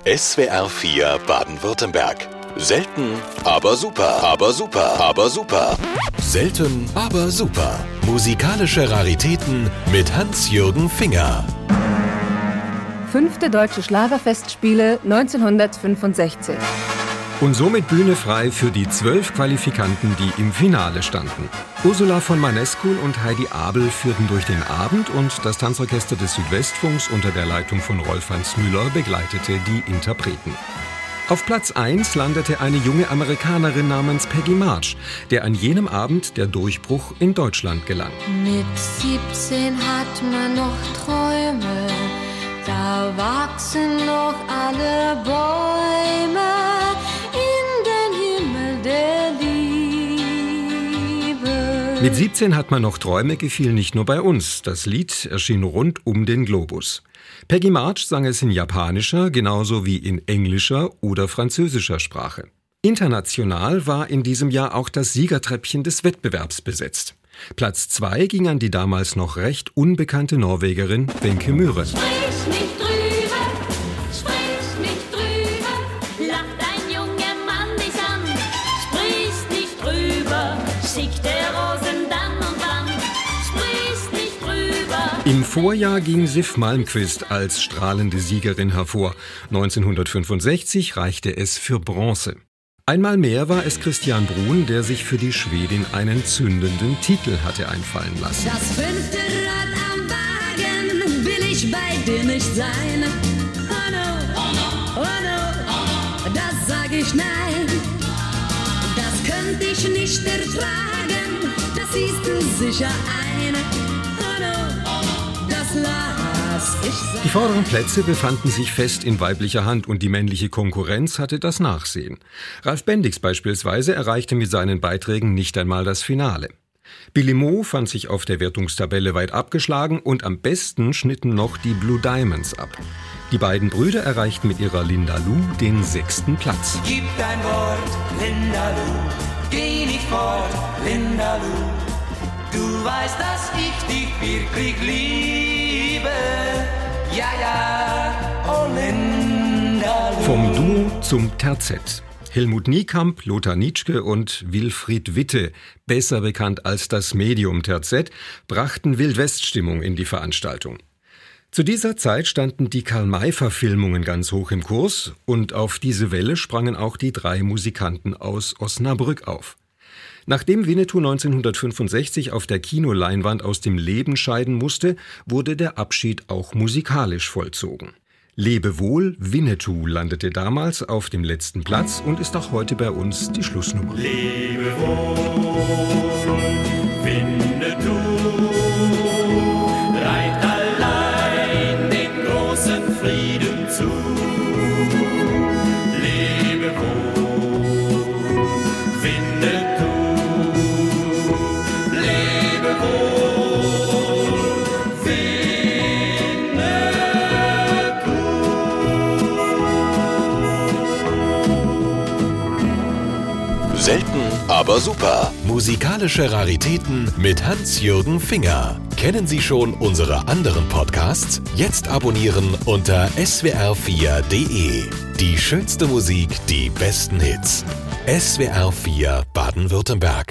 SWR 4 Baden-Württemberg. Selten, aber super, aber super, aber super. Selten, aber super. Musikalische Raritäten mit Hans-Jürgen Finger. 5. Deutsche Schlagerfestspiele 1965. Und somit Bühne frei für die 12 Qualifikanten, die im Finale standen. Ursula von Manescul und Heidi Abel führten durch den Abend und das Tanzorchester des Südwestfunks unter der Leitung von Rolf-Hans Müller begleitete die Interpreten. Auf Platz 1 landete eine junge Amerikanerin namens Peggy March, der an jenem Abend der Durchbruch in Deutschland gelang. Mit 17 hat man noch Träume, da wachsen noch alle Bäume in den Himmel der Liebe. Mit 17 hat man noch Träume gefiel nicht nur bei uns. Das Lied erschien rund um den Globus. Peggy March sang es in japanischer, genauso wie in englischer oder französischer Sprache. International war in diesem Jahr auch das Siegertreppchen des Wettbewerbs besetzt. Platz 2 ging an die damals noch recht unbekannte Norwegerin Wenche Myhre. Sprich nicht drüber, lacht ein junger Mann dich an. Sprich nicht drüber, schickt der Rosen dann und wann. Sprich nicht drüber. Im Vorjahr ging Sif Malmkvist als strahlende Siegerin hervor. 1965 reichte es für Bronze. Einmal mehr war es Christian Bruhn, der sich für die Schwedin einen zündenden Titel hatte einfallen lassen. Das 5. Rad am Wagen will ich bei dir nicht sein. Oh no, das sag ich nein. Das könnte ich nicht ertragen, das siehst du sicher ein. Oh no, das lass ich sein. Die vorderen Plätze befanden sich fest in weiblicher Hand und die männliche Konkurrenz hatte das Nachsehen. Ralf Bendix beispielsweise erreichte mit seinen Beiträgen nicht einmal das Finale. Billy Mo fand sich auf der Wertungstabelle weit abgeschlagen und am besten schnitten noch die Blue Diamonds ab. Die beiden Brüder erreichten mit ihrer Linda Lou den 6. Platz. Gib dein Wort, Linda Lou, geh nicht fort, Linda Lou. Du weißt, dass ich dich wirklich liebe. Ja, ja, oh Linda Lou. Vom Duo zum Terzett. Helmut Niekamp, Lothar Nitschke und Wilfried Witte, besser bekannt als das Medium-Terzett, brachten Wildwest-Stimmung in die Veranstaltung. Zu dieser Zeit standen die Karl-May-Verfilmungen ganz hoch im Kurs und auf diese Welle sprangen auch die 3 Musikanten aus Osnabrück auf. Nachdem Winnetou 1965 auf der Kinoleinwand aus dem Leben scheiden musste, wurde der Abschied auch musikalisch vollzogen. Lebe wohl, Winnetou landete damals auf dem letzten Platz und ist auch heute bei uns die Schlussnummer. Lebe wohl, Winnetou, reit allein den großen Frieden zu. Lebe wohl, Winnetou, lebe wohl, Winnetou. Selten, aber super. Musikalische Raritäten mit Hans-Jürgen Finger. Kennen Sie schon unsere anderen Podcasts? Jetzt abonnieren unter swr4.de. Die schönste Musik, die besten Hits. SWR 4 Baden-Württemberg.